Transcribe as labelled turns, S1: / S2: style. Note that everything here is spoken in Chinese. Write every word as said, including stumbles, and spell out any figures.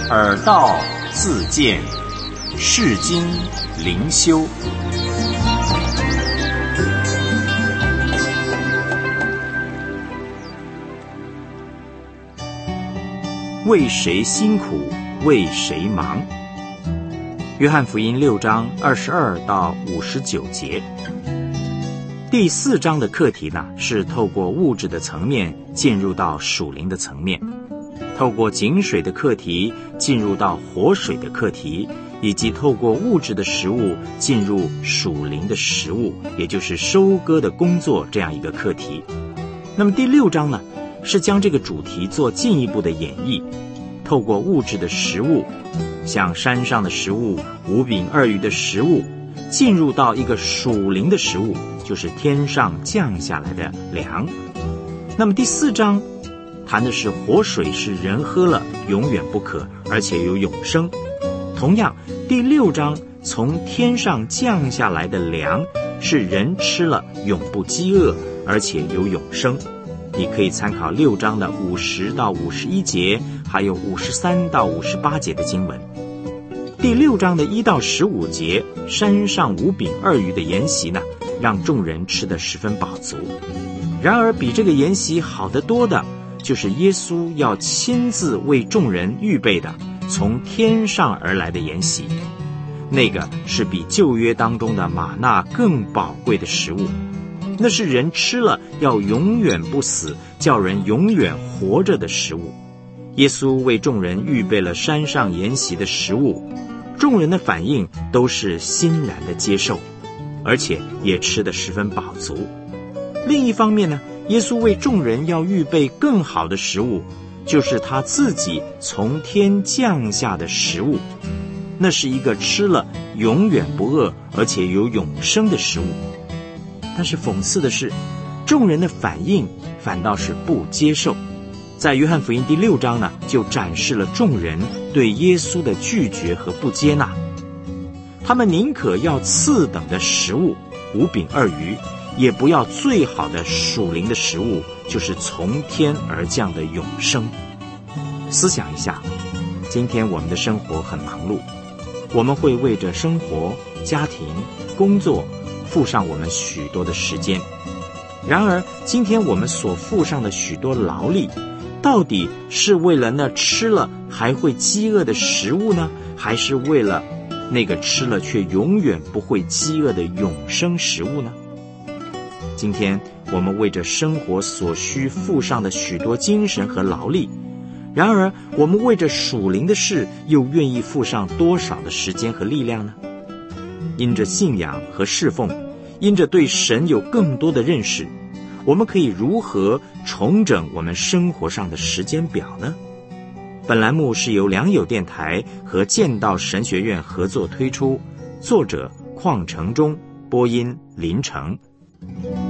S1: 耳道自见，世经灵修。为谁辛苦，为谁忙？约翰福音六章二十二到五十九节。第四章的课题呢，是透过物质的层面进入到属灵的层面，透过井水的课题进入到活水的课题，以及透过物质的食物进入属灵的食物，也就是收割的工作这样一个课题。那么第六章呢，是将这个主题做进一步的演绎，透过物质的食物，像山上的食物、五饼二鱼的食物，进入到一个属灵的食物，就是天上降下来的粮。那么第四章谈的是活水，是人喝了永远不渴，而且有永生。同样，第六章从天上降下来的粮，是人吃了永不饥饿，而且有永生。你可以参考六章的五十到五十一节，还有五十三到五十八节的经文。第六章的一到十五节，山上五饼二鱼的筵席呢，让众人吃得十分饱足。然而比这个筵席好得多的，就是耶稣要亲自为众人预备的从天上而来的筵席，那个是比旧约当中的玛纳更宝贵的食物，那是人吃了要永远不死，叫人永远活着的食物。耶稣为众人预备了山上筵席的食物，众人的反应都是欣然的接受，而且也吃得十分饱足。另一方面呢，耶稣为众人要预备更好的食物，就是他自己从天降下的食物，那是一个吃了永远不饿，而且有永生的食物。但是讽刺的是，众人的反应反倒是不接受。在约翰福音第六章呢，就展示了众人对耶稣的拒绝和不接纳。他们宁可要次等的食物，五饼二鱼，也不要最好的属灵的食物，就是从天而降的永生。思想一下，今天我们的生活很忙碌，我们会为着生活、家庭、工作付上我们许多的时间。然而今天我们所付上的许多劳力，到底是为了那吃了还会饥饿的食物呢，还是为了那个吃了却永远不会饥饿的永生食物呢？今天我们为着生活所需付上的许多精神和劳力，然而我们为着属灵的事又愿意付上多少的时间和力量呢？因着信仰和侍奉，因着对神有更多的认识，我们可以如何重整我们生活上的时间表呢？本栏目是由良友电台和剑道神学院合作推出，作者邝成忠，播音林成。